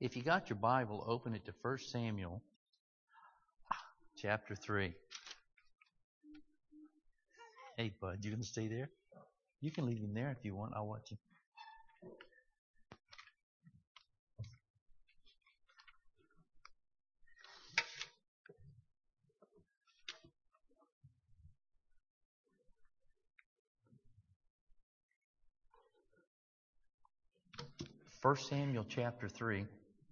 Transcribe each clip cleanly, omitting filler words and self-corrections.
If you got your Bible, open it to 1 Samuel chapter 3. Hey, bud, you going to stay there? You can leave him there if you want. I'll watch him. First Samuel chapter 3.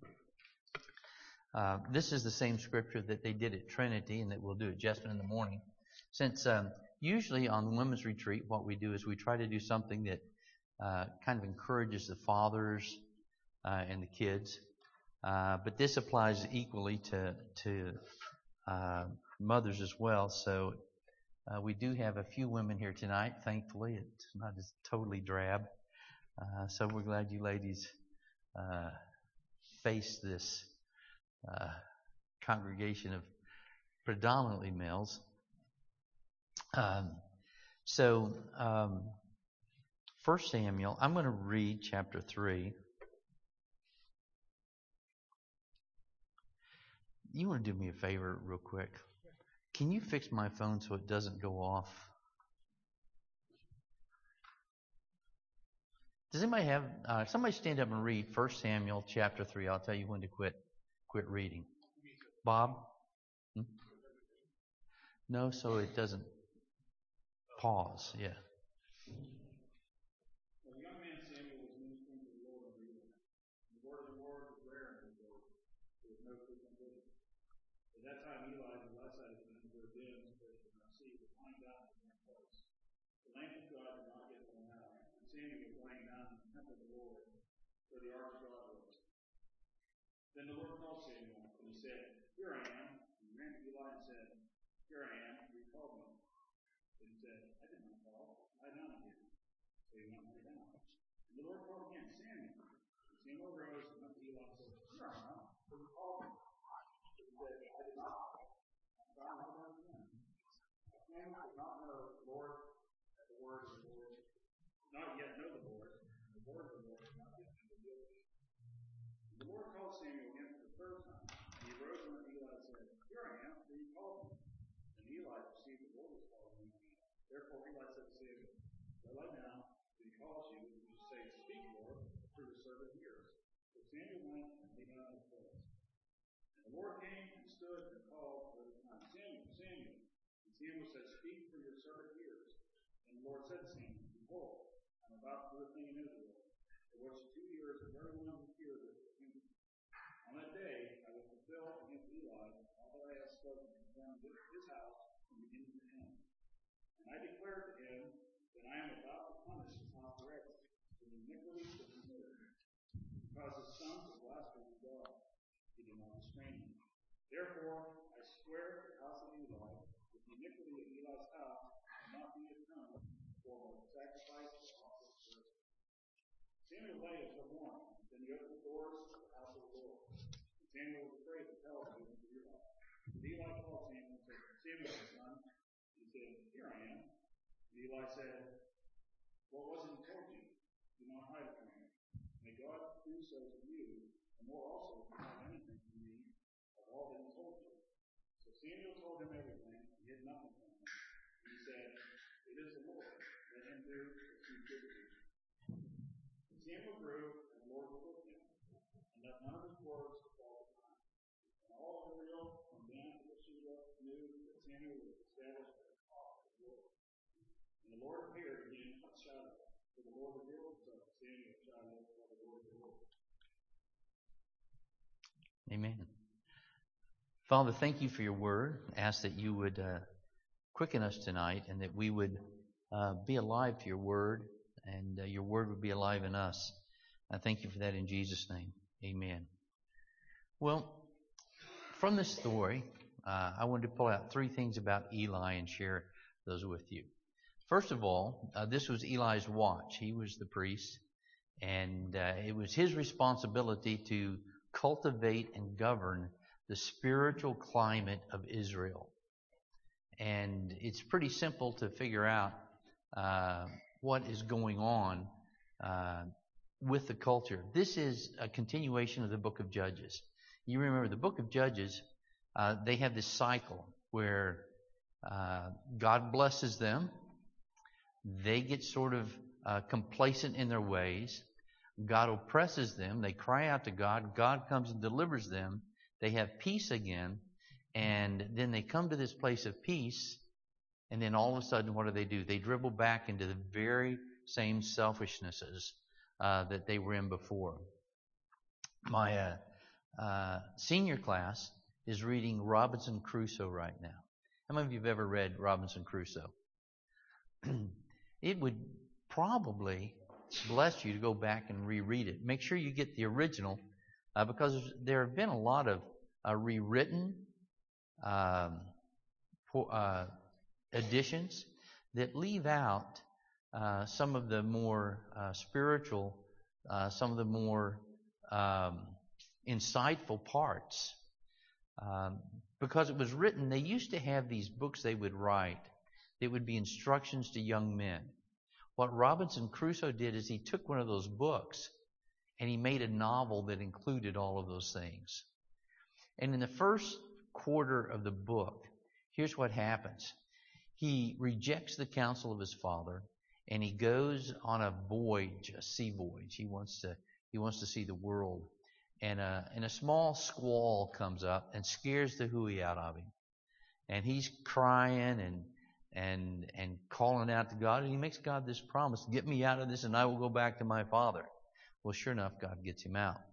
This is the same scripture that they did at Trinity and that we'll do at Jessamine in the morning. Since usually on the women's retreat, what we do is we try to do something that kind of encourages the fathers and the kids. But this applies equally to mothers as well. So we do have a few women here tonight. Thankfully, it's not as totally drab. So we're glad you ladies face this congregation of predominantly males. So 1 Samuel, I'm going to read chapter 3. You want to do me a favor real quick? Can you fix my phone so it doesn't go off? Does anybody have, somebody stand up and read 1 Samuel chapter 3. I'll tell you when to quit reading. Bob? No, so it doesn't pause. Yeah. The young man Samuel was ministering to the Lord of Israel. The word of the Lord was rare in his days. There was no frequent vision. At that time, Eli and Elisha had been into a den so they could not see, but lying down in the same place. The lamp of God did not get blown out, and Samuel was lying down in the temple of the Lord, where the ark of God was. Then the Lord called Samuel, and he said, "Here I am." And he ran to Eli and said, "Here I am. You called me." Then he said, "I did not call. Lie down again." So he went and lay down. And the Lord called again, "Samuel." And Samuel rose and went to Eli and said, "Here I am. So you called me." So he said, "I did not call. So I lie down again." Samuel did not know the Lord at the word of the Lord, not yet know the Lord, and the word of the Lord had not yet been revealed to him. The Lord called Samuel again for the third time. And he arose and went to Eli and said, "Here I am, for you called me." And Eli perceived the Lord was calling him. Therefore Eli said to Samuel, "Go lie down, for he calls you, and you say, 'Speak, Lord, for your servant hears.'" So Samuel went and lay down in his place. And the Lord came and stood and called for the time, "Samuel, Samuel." And Samuel said, "Speak, for your servant hears." And the Lord said to Samuel, "Behold, I am about to do a thing in Israel, for which 2 years of everyone who hears it will hear me. On that day I will fulfill against Eli all that I have spoken concerning his house from beginning to end. And I declare to him that I am about to punish his house forever for the iniquity that he made, because his sons have blasphemed God. He did not restrain them. Therefore I swear to the house of Eli that the iniquity of Eli's house will not be atoned for by the sacrifice or offering of prayer." Samuel lay until morning. Then he opened the doors of the house of the Lord. And Samuel was afraid to tell him to Eli. But Eli called Samuel and said, "Samuel, my son." He said, "Here I am." And Eli said, "What was it he told you? Do not hide it from me. May God do so to you, and more also if you hide anything from me of all that he told you." So Samuel told him everything, and hid nothing from him. And he said, "It is the Lord. Let him do as seems good to him." And Samuel grew, and the Lord was with him, and let none of his words fall to time. And all Israel, from Dan to Beersheba, knew that Samuel was established as a prophet of the Lord. And the Lord appeared again at Shiloh, for the Lord revealed himself to Samuel at Shiloh by the word of the Lord. Amen. Father, thank you for your word. I ask that you would quicken us tonight and that we would be alive to your word and your word would be alive in us. I thank you for that in Jesus' name. Amen. Well, from this story, I wanted to pull out 3 things about Eli and share those with you. First of all, this was Eli's watch. He was the priest, and it was his responsibility to cultivate and govern the spiritual climate of Israel. And it's pretty simple to figure out what is going on with the culture. This is a continuation of the book of Judges. You remember the book of Judges, they have this cycle where God blesses them. They get sort of complacent in their ways. God oppresses them. They cry out to God. God comes and delivers them. They have peace again. And then they come to this place of peace. And then all of a sudden, what do? They dribble back into the very same selfishnesses that they were in before. My senior class is reading Robinson Crusoe right now. How many of you have ever read Robinson Crusoe? It would probably bless you to go back and reread it. Make sure you get the original, because there have been a lot of rewritten editions that leave out some of the more spiritual, some of the more insightful parts. Because it was written, they used to have these books they would write. It would be instructions to young men. What Robinson Crusoe did is he took one of those books and he made a novel that included all of those things. And in the first quarter of the book, here's what happens. He rejects the counsel of his father and he goes on a voyage, a sea voyage. He wants to see the world. And a small squall comes up and scares the hooey out of him. And he's crying and calling out to God, and he makes God this promise, get me out of this and I will go back to my father. Well, sure enough, God gets him out.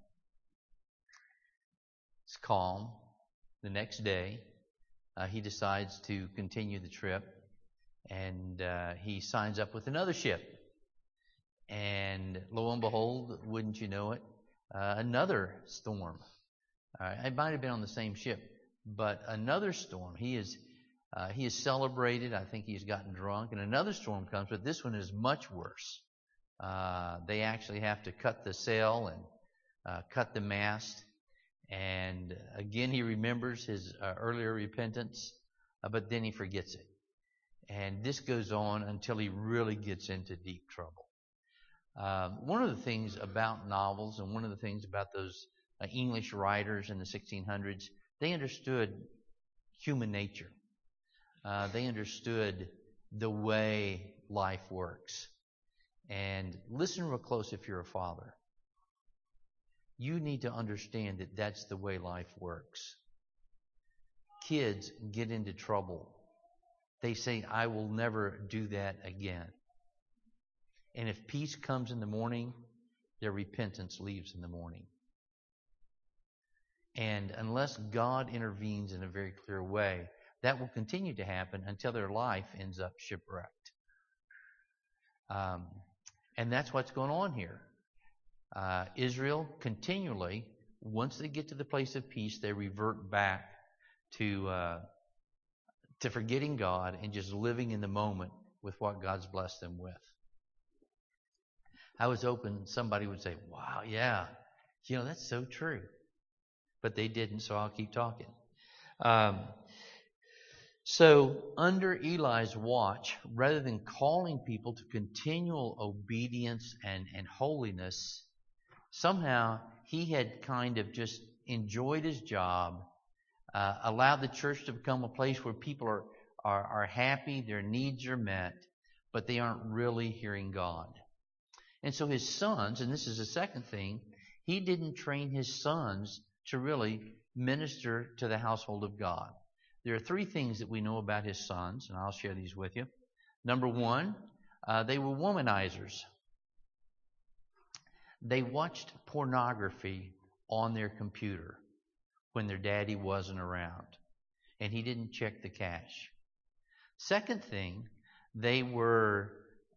It's calm. The next day, he decides to continue the trip, and he signs up with another ship. And lo and behold, wouldn't you know it, another storm. It might have been on the same ship, but another storm. He is celebrated. I think he's gotten drunk, and another storm comes, but this one is much worse. They actually have to cut the sail and cut the mast. And again, he remembers his earlier repentance, but then he forgets it. And this goes on until he really gets into deep trouble. One of the things about novels, and one of the things about those English writers in the 1600s, they understood human nature. They understood the way life works. And listen real close if you're a father. You need to understand that that's the way life works. Kids get into trouble. They say, I will never do that again. And if peace comes in the morning, their repentance leaves in the morning. And unless God intervenes in a very clear way, that will continue to happen until their life ends up shipwrecked. And that's what's going on here. Israel continually, once they get to the place of peace, they revert back to forgetting God and just living in the moment with what God's blessed them with. I was hoping somebody would say, wow, yeah, that's so true. But they didn't, so I'll keep talking. So under Eli's watch, rather than calling people to continual obedience and holiness, somehow he had kind of just enjoyed his job, allowed the church to become a place where people are happy, their needs are met, but they aren't really hearing God. And so his sons, and this is the second thing, he didn't train his sons to really minister to the household of God. There are three things that we know about his sons, and I'll share these with you. Number one, they were womanizers. They watched pornography on their computer when their daddy wasn't around, and he didn't check the cache. Second thing, they were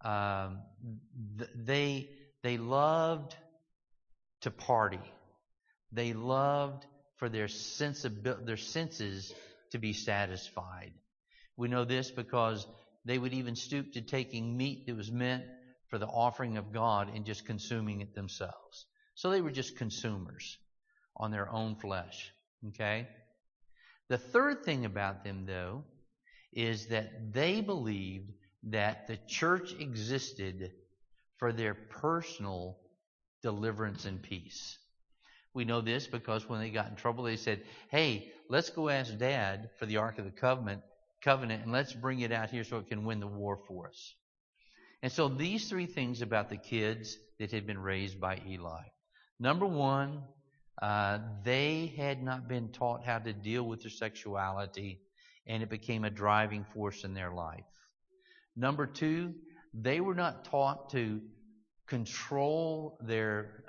they loved to party. They loved for their senses to be satisfied. We know this because they would even stoop to taking meat that was meant for the offering of God and just consuming it themselves. So they were just consumers on their own flesh. Okay? The third thing about them, though, is that they believed that the church existed for their personal deliverance and peace. We know this because when they got in trouble, they said, hey, let's go ask Dad for the Ark of the Covenant, and let's bring it out here so it can win the war for us. And so these three things about the kids that had been raised by Eli. Number one, they had not been taught how to deal with their sexuality, and it became a driving force in their life. Number two, they were not taught to control their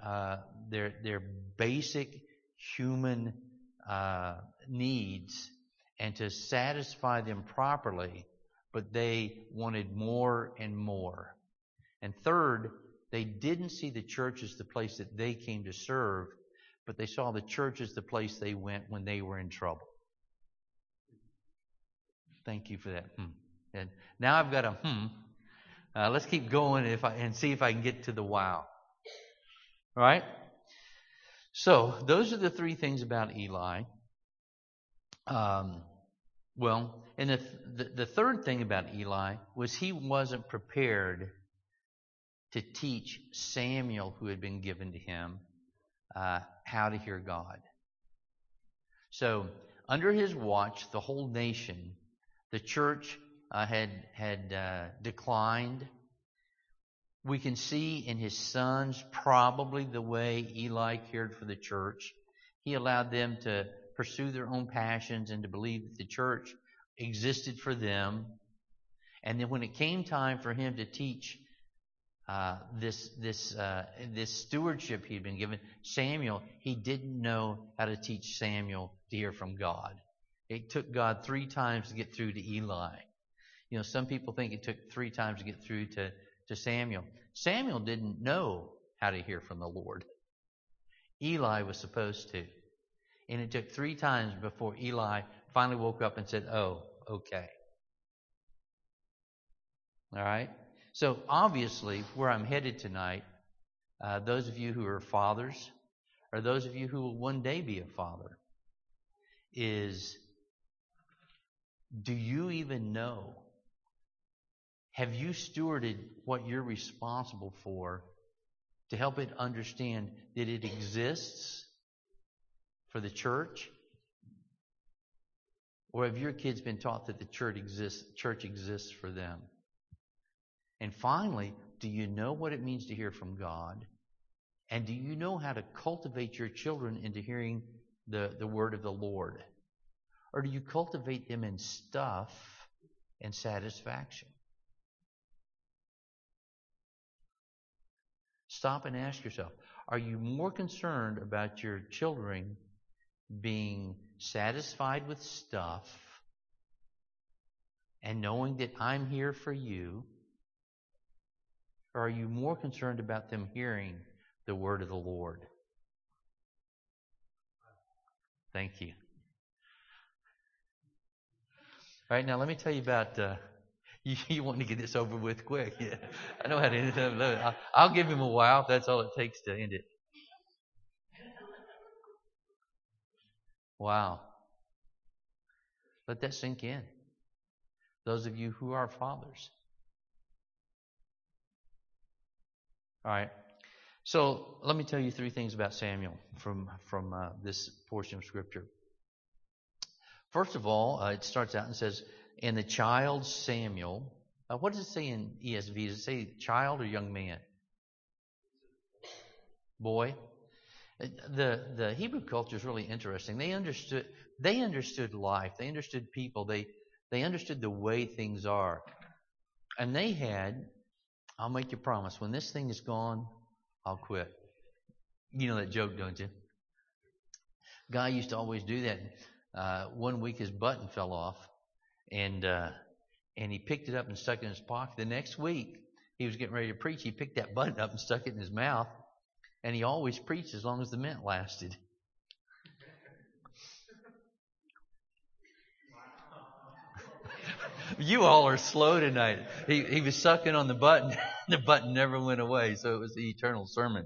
basic human needs and to satisfy them properly, but they wanted more and more. And third, they didn't see the church as the place that they came to serve, but they saw the church as the place they went when they were in trouble. Thank you for that. And now I've got a let's keep going and see if I can get to the wow. All right? So, those are the three things about Eli. And the third thing about Eli was he wasn't prepared to teach Samuel, who had been given to him, how to hear God. So, under his watch, the whole nation, the church had declined. We can see in his sons probably the way Eli cared for the church. He allowed them to pursue their own passions and to believe that the church existed for them. And then when it came time for him to teach this stewardship he'd been given, Samuel, he didn't know how to teach Samuel to hear from God. It took God 3 times to get through to Eli. You know, some people think it took 3 times to get through to Samuel. Samuel didn't know how to hear from the Lord. Eli was supposed to. And it took 3 times before Eli finally woke up and said, oh, okay. All right? So obviously, where I'm headed tonight, those of you who are fathers, or those of you who will one day be a father, is, do you even know? Have you stewarded what you're responsible for to help it understand that it exists for the church? Or have your kids been taught that the church exists for them? And finally, do you know what it means to hear from God? And do you know how to cultivate your children into hearing the word of the Lord? Or do you cultivate them in stuff and satisfaction? Stop and ask yourself, are you more concerned about your children being satisfied with stuff and knowing that I'm here for you? Or are you more concerned about them hearing the word of the Lord? Thank you. All right, now let me tell you about... You want to get this over with quick. Yeah. I know how to end it. I'll give him a wow if that's all it takes to end it. Wow. Let that sink in. Those of you who are fathers. All right. So let me tell you 3 things about Samuel from this portion of Scripture. First of all, it starts out and says, and the child Samuel, what does it say in ESV? Does it say child or young man? Boy. The Hebrew culture is really interesting. They understood life. They understood people. They understood the way things are. And they had, I'll make you a promise, when this thing is gone, I'll quit. You know that joke, don't you? Guy used to always do that. One week his button fell off. And he picked it up and stuck it in his pocket. The next week, he was getting ready to preach. He picked that button up and stuck it in his mouth. And he always preached as long as the mint lasted. You all are slow tonight. He was sucking on the button. The button never went away, so it was the eternal sermon.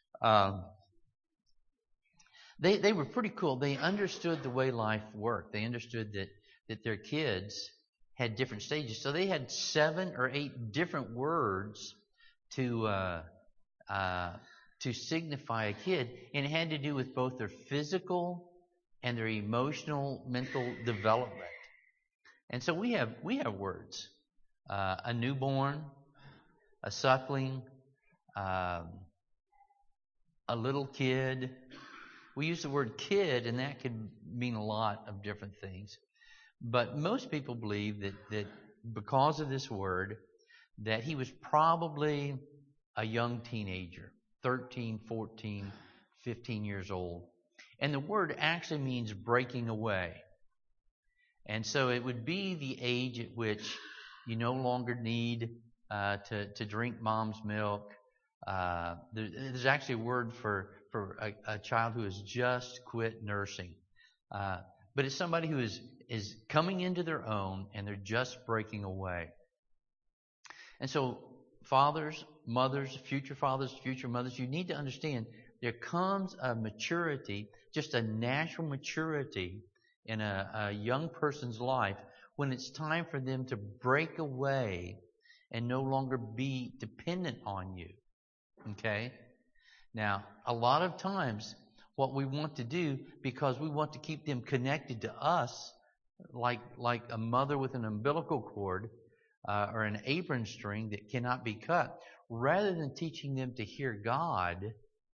They were pretty cool. They understood the way life worked. They understood that their kids had different stages. So they had 7 or 8 different words to to signify a kid, and it had to do with both their physical and their emotional, mental development. And so we have words: a newborn, a suckling, a little kid. We use the word kid, and that could mean a lot of different things. But most people believe that because of this word, that he was probably a young teenager, 13, 14, 15 years old. And the word actually means breaking away. And so it would be the age at which you no longer need to drink mom's milk. There's actually a word for a child who has just quit nursing. But it's somebody who is coming into their own, and they're just breaking away. And so fathers, mothers, future mothers, you need to understand there comes a maturity, just a natural maturity in a young person's life when it's time for them to break away and no longer be dependent on you. Okay? Now, a lot of times what we want to do, because we want to keep them connected to us, like a mother with an umbilical cord or an apron string that cannot be cut, rather than teaching them to hear God,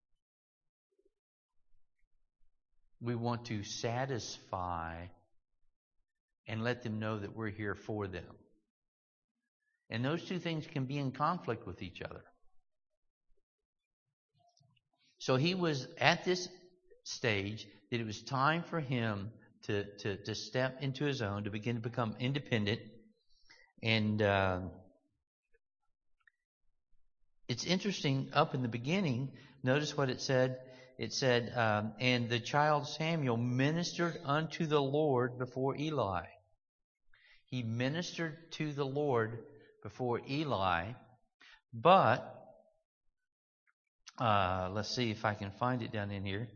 we want to satisfy and let them know that we're here for them. And those two things can be in conflict with each other. So he was at this stage that it was time for him to step into his own, to begin to become independent. And it's interesting, up in the beginning, notice what it said. It said, and the child Samuel ministered unto the Lord before Eli. He ministered to the Lord before Eli. But, let's see if I can find it down in here.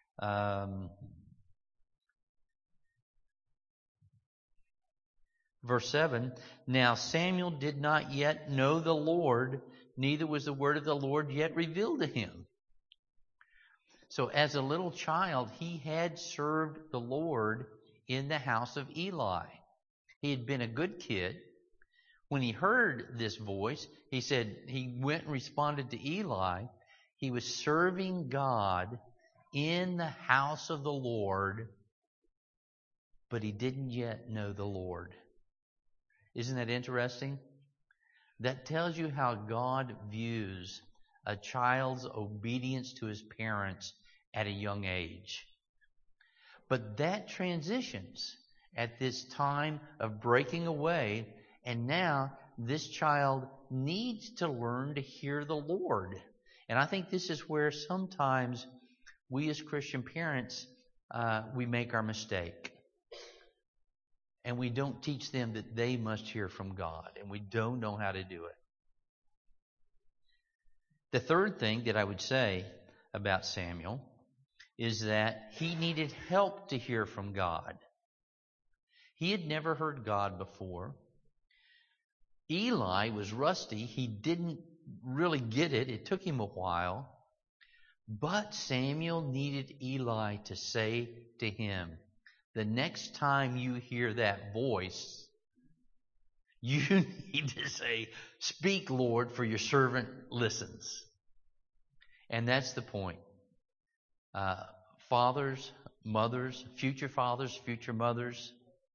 Verse 7, now Samuel did not yet know the Lord, neither was the word of the Lord yet revealed to him. So as a little child, he had served the Lord in the house of Eli. He had been a good kid. When he heard this voice, he said, he went and responded to Eli. He was serving God in the house of the Lord, but he didn't yet know the Lord. Isn't that interesting? That tells you how God views a child's obedience to his parents at a young age. But that transitions at this time of breaking away, and now this child needs to learn to hear the Lord. And I think this is where sometimes we as Christian parents, we make our mistake. And we don't teach them that they must hear from God, and we don't know how to do it. The third thing that I would say about Samuel is that he needed help to hear from God. He had never heard God before. Eli was rusty. He didn't really get it. It took him a while. But Samuel needed Eli to say to him, the next time you hear that voice, you need to say, speak, Lord, for your servant listens. And that's the point. Fathers, mothers, future mothers,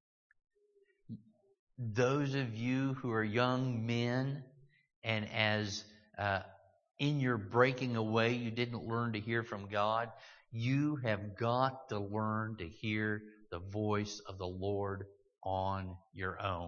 those of you who are young men, and as in your breaking away you didn't learn to hear from God, you have got to learn to hear the voice of the Lord on your own.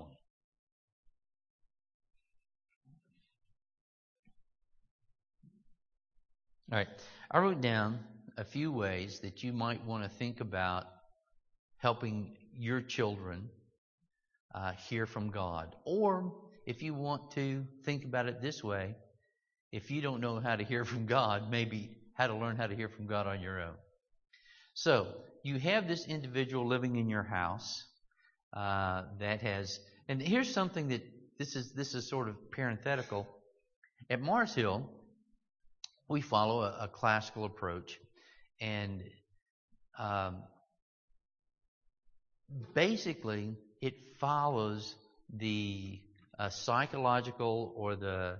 All right, I wrote down a few ways that you might want to think about helping your children hear from God. Or if you want to think about it this way, if you don't know how to hear from God, maybe how to learn how to hear from God on your own. So, you have this individual living in your house that has, and here's something that this is sort of parenthetical. At Mars Hill, we follow a classical approach, and basically it follows the psychological or the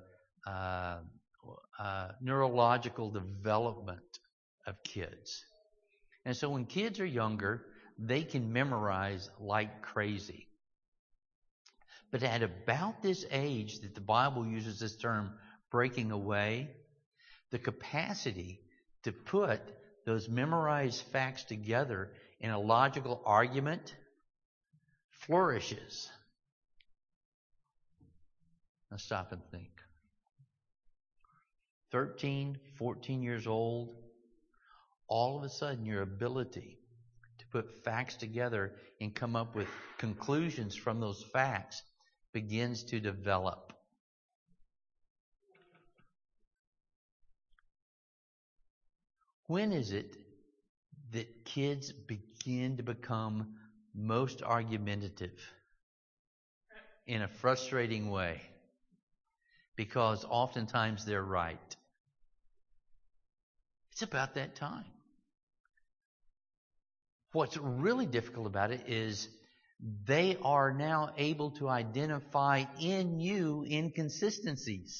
neurological development of kids. And so when kids are younger, they can memorize like crazy. But at about this age that the Bible uses this term, breaking away, the capacity to put those memorized facts together in a logical argument flourishes. Now stop and think. 13, 14 years old, all of a sudden your ability to put facts together and come up with conclusions from those facts begins to develop. When is it that kids begin to become most argumentative in a frustrating way? Because oftentimes they're right. It's about that time. What's really difficult about it is they are now able to identify in you inconsistencies.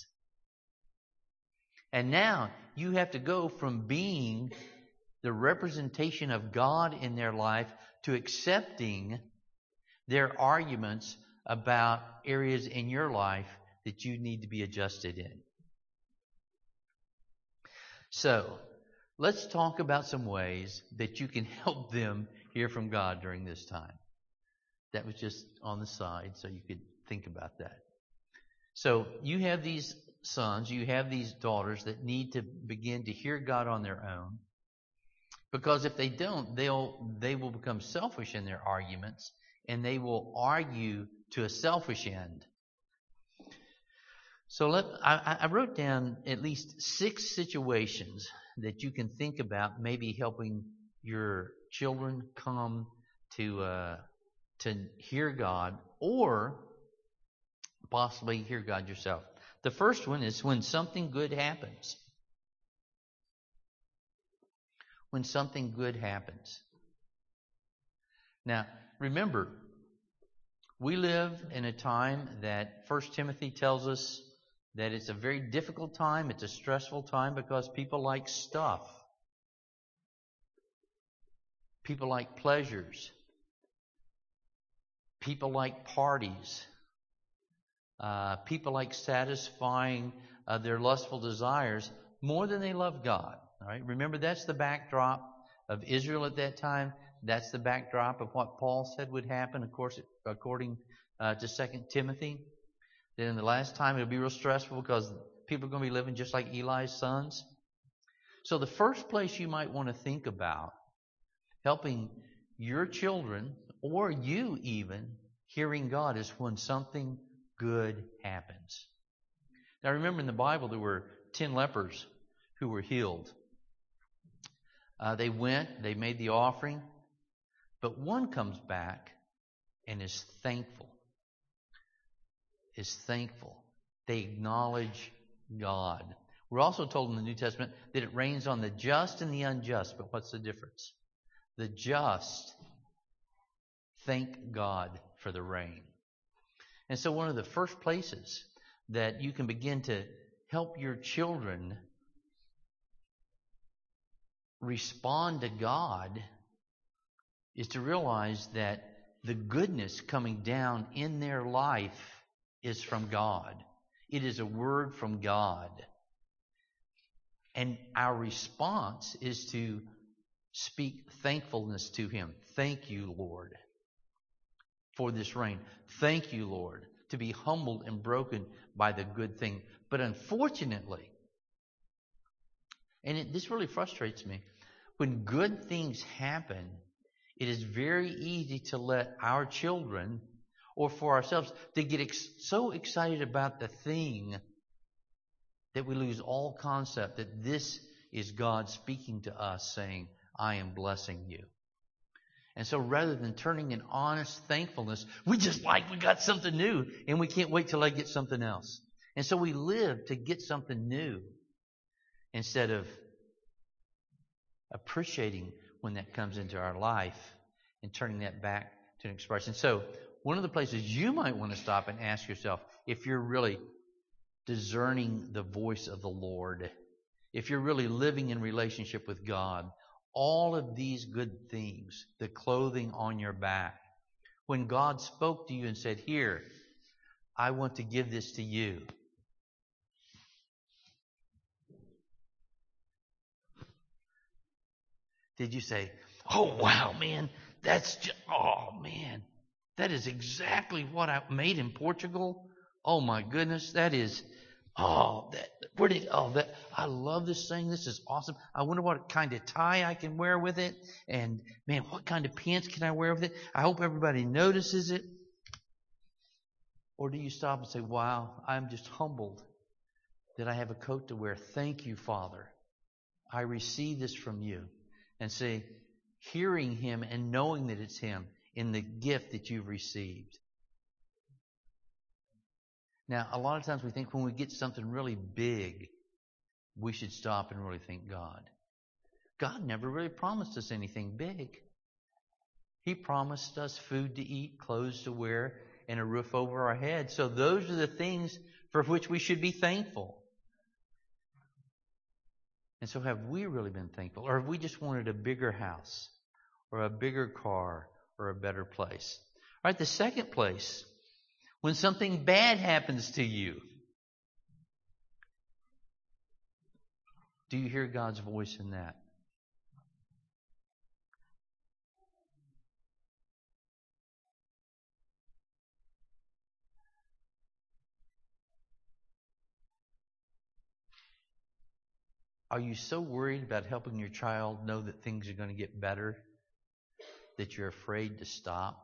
And now you have to go from being the representation of God in their life to accepting their arguments about areas in your life that you need to be adjusted in. So, let's talk about some ways that you can help them hear from God during this time. That was just on the side, so you could think about that. So, you have these sons, you have these daughters that need to begin to hear God on their own. Because if they don't, they will become selfish in their arguments, and they will argue to a selfish end. So I wrote down at least 6 situations that you can think about maybe helping your children come to hear God, or possibly hear God yourself. The first one is when something good happens. When something good happens. Now, remember, we live in a time that 1 Timothy tells us that it's a very difficult time, it's a stressful time because people like stuff. People like pleasures. People like parties. People like satisfying their lustful desires more than they love God. All right? Remember, that's the backdrop of Israel at that time. That's the backdrop of what Paul said would happen, of course, according to 2 Timothy. Then in the last time it'll be real stressful because people are going to be living just like Eli's sons. So the first place you might want to think about helping your children, or you even, hearing God is when something good happens. Now remember, in the Bible there were 10 lepers who were healed. They went, they made the offering, but one comes back and is thankful. They acknowledge God. We're also told in the New Testament that it rains on the just and the unjust. But what's the difference? The just thank God for the rain. And so one of the first places that you can begin to help your children respond to God is to realize that the goodness coming down in their life is from God. It is a word from God. And our response is to speak thankfulness to Him. Thank you, Lord, for this rain. Thank you, Lord, to be humbled and broken by the good thing. But unfortunately, and this really frustrates me, when good things happen, it is very easy to let our children, or for ourselves, to get so excited about the thing that we lose all concept that this is God speaking to us saying, I am blessing you. And so rather than turning in honest thankfulness, we got something new and we can't wait till I get something else. And so we live to get something new. instead of appreciating when that comes into our life and turning that back to an expression. So one of the places you might want to stop and ask yourself, if you're really discerning the voice of the Lord, if you're really living in relationship with God, all of these good things, the clothing on your back, when God spoke to you and said, here, I want to give this to you. Did you say, oh, wow, man, that is exactly what I made in Portugal. Oh, my goodness, I love this thing. This is awesome. I wonder what kind of tie I can wear with it. And, man, what kind of pants can I wear with it? I hope everybody notices it. Or do you stop and say, wow, I'm just humbled that I have a coat to wear. Thank you, Father. I receive this from you. And say, hearing Him and knowing that it's Him in the gift that you've received. Now, a lot of times we think when we get something really big, we should stop and really thank God. God never really promised us anything big. He promised us food to eat, clothes to wear, and a roof over our head. So those are the things for which we should be thankful. And so have we really been thankful? Or have we just wanted a bigger house or a bigger car or a better place? All right, the second place, when something bad happens to you, do you hear God's voice in that? Are you so worried about helping your child know that things are going to get better that you're afraid to stop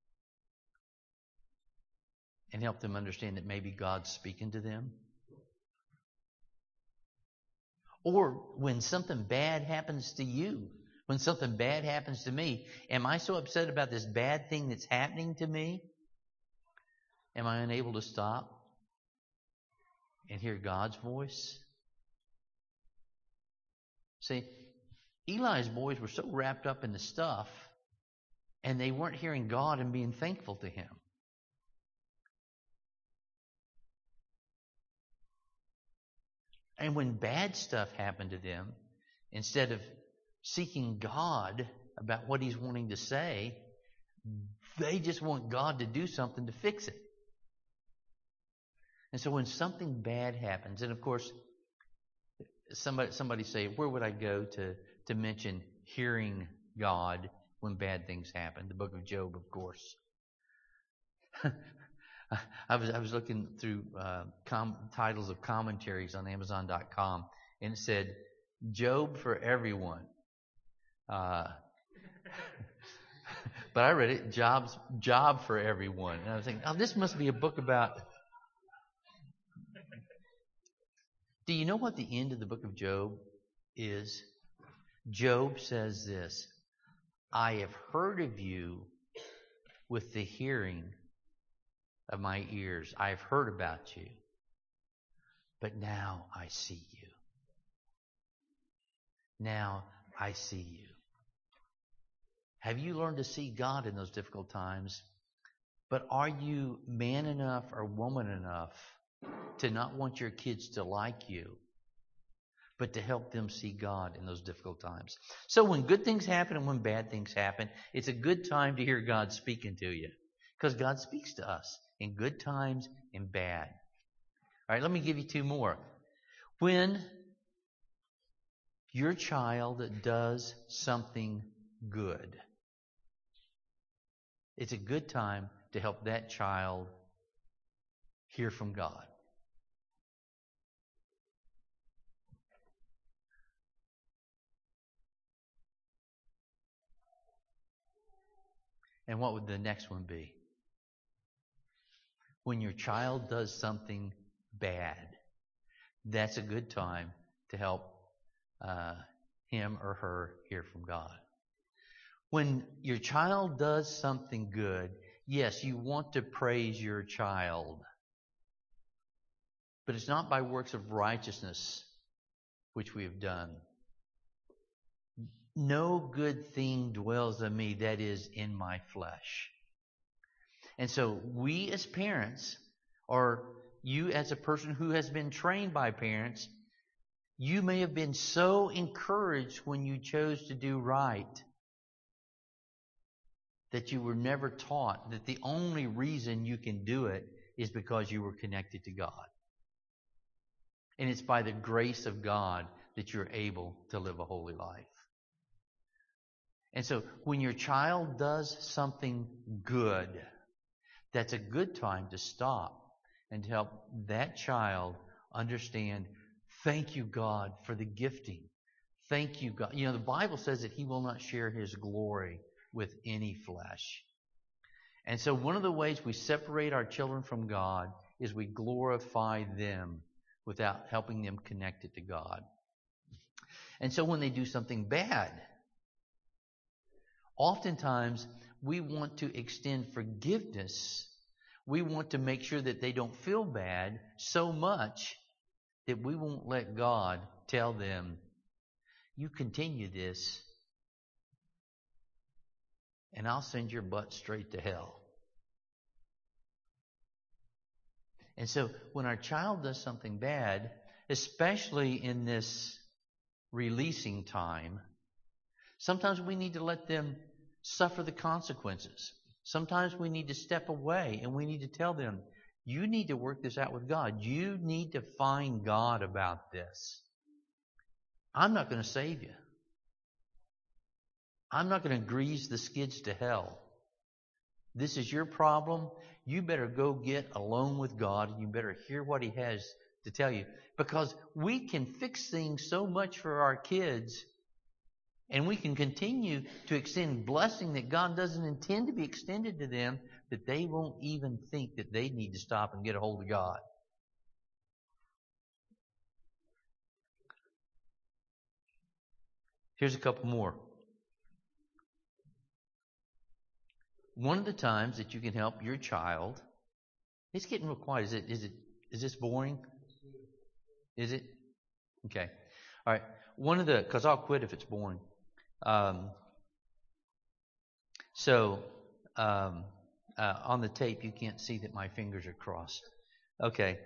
and help them understand that maybe God's speaking to them? Or when something bad happens to you, when something bad happens to me, am I so upset about this bad thing that's happening to me? Am I unable to stop and hear God's voice? See, Eli's boys were so wrapped up in the stuff, and they weren't hearing God and being thankful to Him. And when bad stuff happened to them, instead of seeking God about what He's wanting to say, they just want God to do something to fix it. And so when something bad happens, and of course, somebody say, where would I go to mention hearing God when bad things happen? The book of Job, of course. I was looking through titles of commentaries on Amazon.com, and it said, Job for everyone. But I read it, job for everyone. And I was thinking, oh, this must be a book about... Do you know what the end of the book of Job is? Job says this, I have heard of you with the hearing of my ears. I have heard about you, but now I see you. Now I see you. Have you learned to see God in those difficult times? But are you man enough or woman enough to not want your kids to like you, but to help them see God in those difficult times? So when good things happen and when bad things happen, it's a good time to hear God speaking to you, because God speaks to us in good times and bad. All right, let me give you two more. When your child does something good, it's a good time to help that child hear from God. And what would the next one be? When your child does something bad, that's a good time to help him or her hear from God. When your child does something good, yes, you want to praise your child. But it's not by works of righteousness which we have done. No good thing dwells in me, that is, in my flesh. And so we as parents, or you as a person who has been trained by parents, you may have been so encouraged when you chose to do right that you were never taught that the only reason you can do it is because you were connected to God. And it's by the grace of God that you're able to live a holy life. And so when your child does something good, that's a good time to stop and to help that child understand, thank you, God, for the gifting. Thank you, God. You know, the Bible says that He will not share His glory with any flesh. And so one of the ways we separate our children from God is we glorify them without helping them connect it to God. And so when they do something bad, oftentimes we want to extend forgiveness. We want to make sure that they don't feel bad so much that we won't let God tell them, you continue this and I'll send your butt straight to hell. And so when our child does something bad, especially in this releasing time, sometimes we need to let them suffer the consequences. Sometimes we need to step away and we need to tell them, you need to work this out with God. You need to find God about this. I'm not going to save you. I'm not going to grease the skids to hell. This is your problem. You better go get alone with God and you better hear what He has to tell you. Because we can fix things so much for our kids and we can continue to extend blessing that God doesn't intend to be extended to them, that they won't even think that they need to stop and get a hold of God. Here's a couple more. One of the times that you can help your child, it's getting real quiet. Is this boring? Is it? Okay. All right. Because I'll quit if it's boring. On the tape, you can't see that my fingers are crossed. Okay.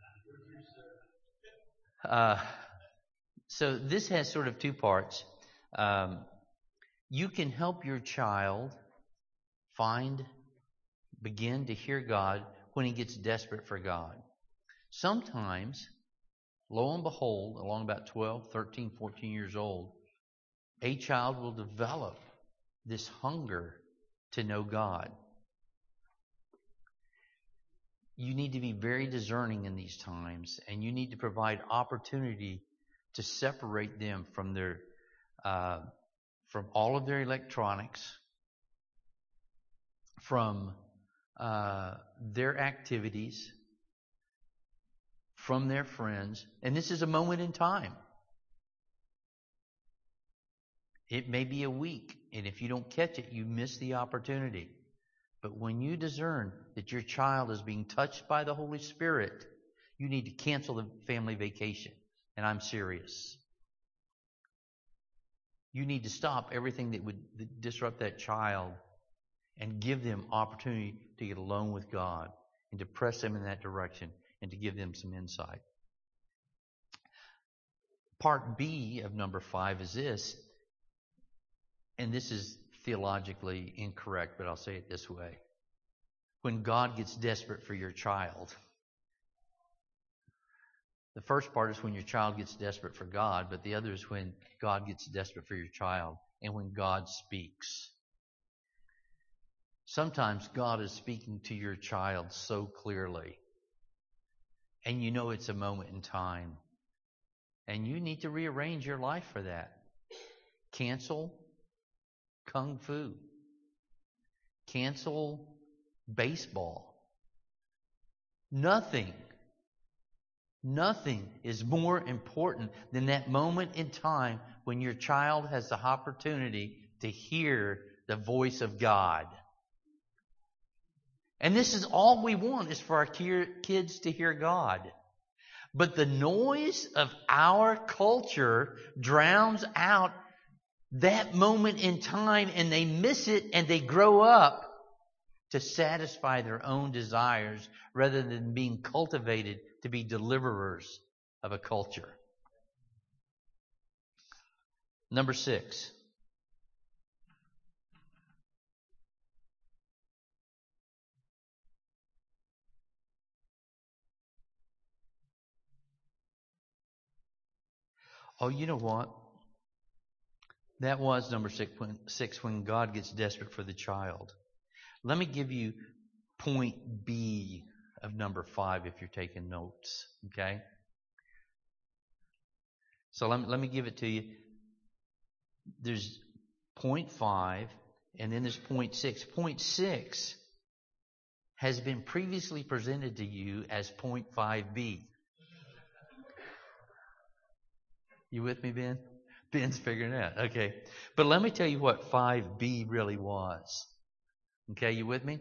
So this has sort of two parts. You can help your child begin to hear God when he gets desperate for God. Sometimes, lo and behold, along about 12, 13, 14 years old, a child will develop this hunger to know God. You need to be very discerning in these times, and you need to provide opportunity to separate them from from all of their electronics, from their activities, from their friends. And this is a moment in time. It may be a week, and if you don't catch it, you miss the opportunity. But when you discern that your child is being touched by the Holy Spirit, you need to cancel the family vacation. And I'm serious. You need to stop everything that would disrupt that child and give them opportunity to get alone with God and to press them in that direction and to give them some insight. Part B of number 5 is this, and this is theologically incorrect, but I'll say it this way. When God gets desperate for your child, the first part is when your child gets desperate for God, but the other is when God gets desperate for your child and when God speaks. Sometimes God is speaking to your child so clearly, and you know it's a moment in time, and you need to rearrange your life for that. Cancel Kung Fu. Cancel baseball. Nothing is more important than that moment in time when your child has the opportunity to hear the voice of God. And this is all we want, is for our kids to hear God. But the noise of our culture drowns out that moment in time, and they miss it, and they grow up to satisfy their own desires rather than being cultivated to be deliverers of a culture. Number 6. Oh, you know what? That was number 6 when God gets desperate for the child. Let me give you point B of number 5 if you're taking notes. Okay? So let me give it to you. There's point 5 and then there's point 6. Point 6 has been previously presented to you as point 5B. You with me, Ben? Ben's figuring it out. Okay. But let me tell you what 5B really was. Okay, you with me?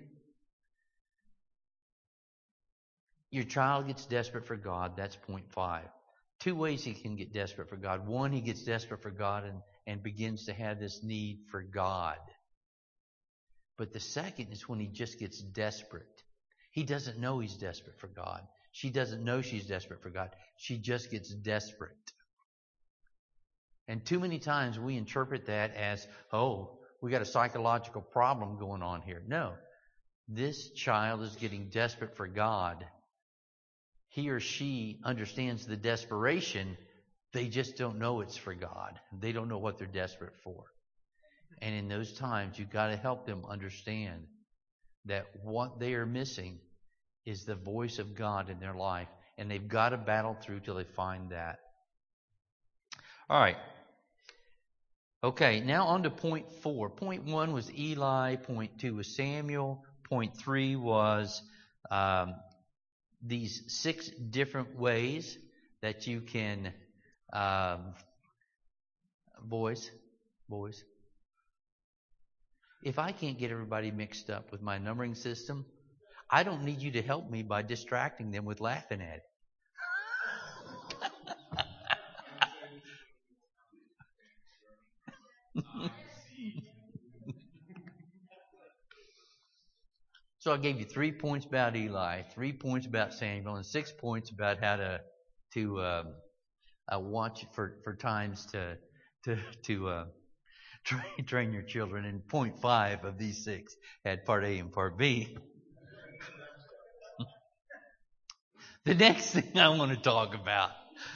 Your child gets desperate for God. That's point 5. 2 ways he can get desperate for God. 1, he gets desperate for God and begins to have this need for God. But the second is when he just gets desperate. He doesn't know he's desperate for God. She doesn't know she's desperate for God. She just gets desperate. And too many times we interpret that as, oh, we got a psychological problem going on here. No. This child is getting desperate for God. He or she understands the desperation. They just don't know it's for God. They don't know what they're desperate for. And in those times, you've got to help them understand that what they are missing is the voice of God in their life. And they've got to battle through till they find that. All right. Okay, now on to point 4. Point 1 was Eli. Point 2 was Samuel. Point 3 was these 6 different ways that you can, boys, if I can't get everybody mixed up with my numbering system, I don't need you to help me by distracting them with laughing at it. So I gave you 3 points about Eli, 3 points about Samuel, and 6 points about how to watch for times to train your children. And point 5 of these 6 had part A and part B. The next thing I want to talk about,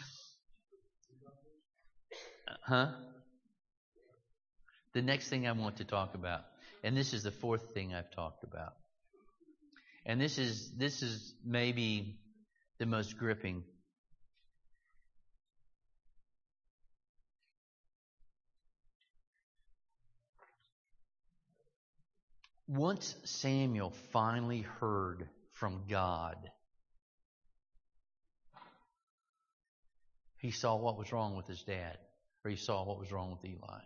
The next thing I want to talk about, and this is the 4th thing I've talked about. And this is maybe the most gripping. Once Samuel finally heard from God, he saw what was wrong with his dad, or he saw what was wrong with Eli.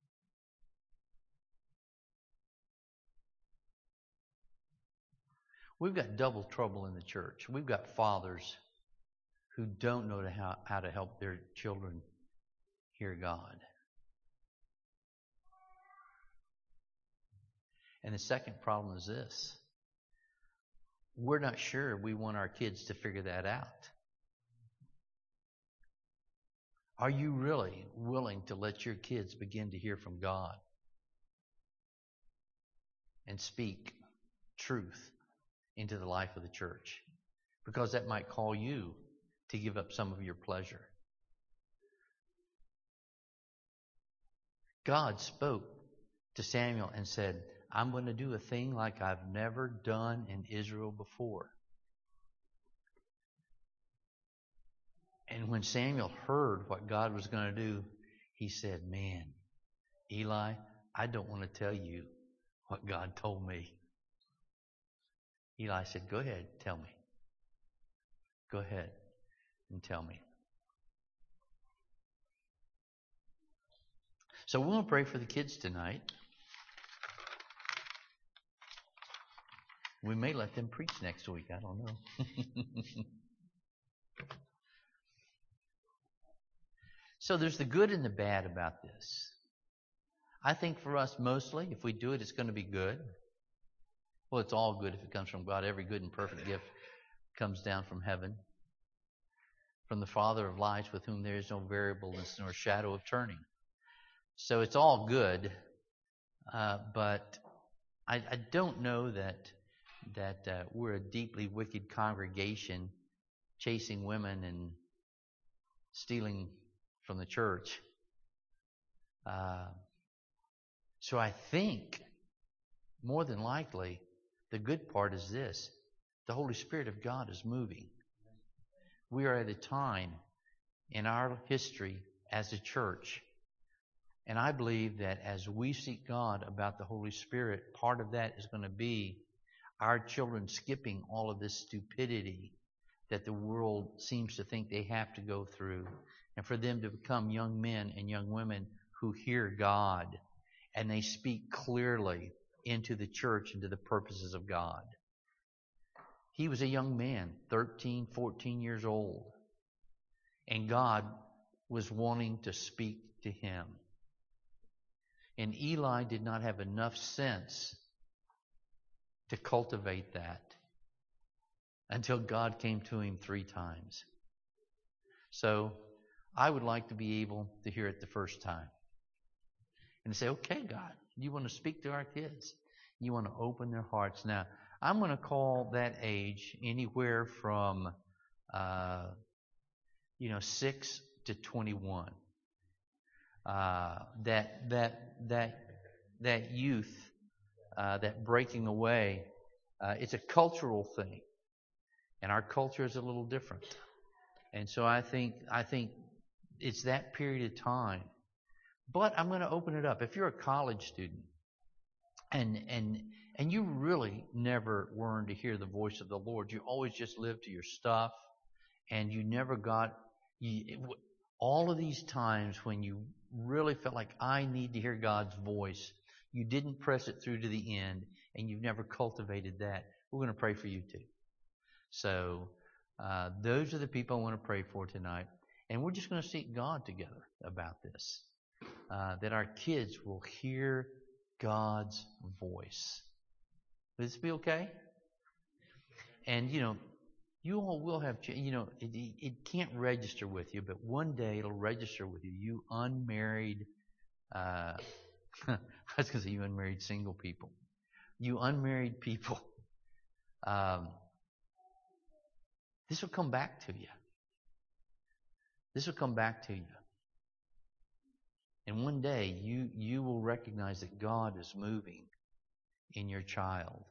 We've got double trouble in the church. We've got fathers who don't know how to help their children hear God. And the second problem is this. We're not sure we want our kids to figure that out. Are you really willing to let your kids begin to hear from God and speak truth into the life of the church? Because that might call you to give up some of your pleasure. God spoke to Samuel and said, I'm going to do a thing like I've never done in Israel before. And when Samuel heard what God was going to do, he said, man, Eli, I don't want to tell you what God told me. Eli said, go ahead, tell me. Go ahead and tell me. So we want to pray for the kids tonight. We may let them preach next week. I don't know. So there's the good and the bad about this. I think for us mostly, if we do it, it's going to be good. Well, it's all good if it comes from God. Every good and perfect gift comes down from heaven, from the Father of lights, with whom there is no variableness nor shadow of turning. So it's all good, but I don't know that we're a deeply wicked congregation chasing women and stealing from the church. So I think, more than likely, the good part is this. The Holy Spirit of God is moving. We are at a time in our history as a church, and I believe that as we seek God about the Holy Spirit, part of that is going to be our children skipping all of this stupidity that the world seems to think they have to go through, and for them to become young men and young women who hear God and they speak clearly into the church and to the purposes of God. He was a young man, 13, 14 years old, and God was wanting to speak to him. And Eli did not have enough sense to cultivate that until God came to him 3 times. So I would like to be able to hear it the first time and say, okay, God, you want to speak to our kids. You want to open their hearts. Now, I'm going to call that age anywhere from 6 to 21. That youth, that breaking away, it's a cultural thing, and our culture is a little different. And so I think it's that period of time. But I'm going to open it up. If you're a college student and you really never learned to hear the voice of the Lord, you always just lived to your stuff, and you never got all of these times when you really felt like, I need to hear God's voice, you didn't press it through to the end, and you've never cultivated that, we're going to pray for you too. So those are the people I want to pray for tonight. And we're just going to seek God together about this. That our kids will hear God's voice. Would this be okay? And, you all will have, it can't register with you, but one day it'll register with you. You unmarried, I was going to say you unmarried single people. You unmarried people. This will come back to you. This will come back to you. And one day you will recognize that God is moving in your child.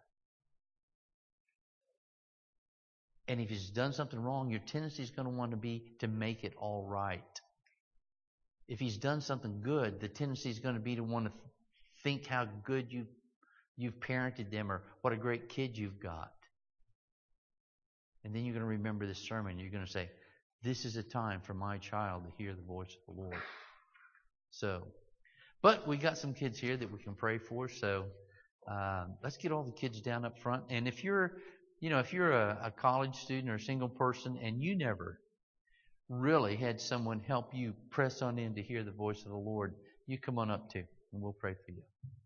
And if he's done something wrong, your tendency is going to want to be to make it all right. If he's done something good, the tendency is going to be to want to think how good you've parented them or what a great kid you've got. And then you're going to remember this sermon. You're going to say, this is a time for my child to hear the voice of the Lord. So, but we got some kids here that we can pray for. So let's get all the kids down up front. And if you're a college student or a single person and you never really had someone help you press on in to hear the voice of the Lord, you come on up too, and we'll pray for you.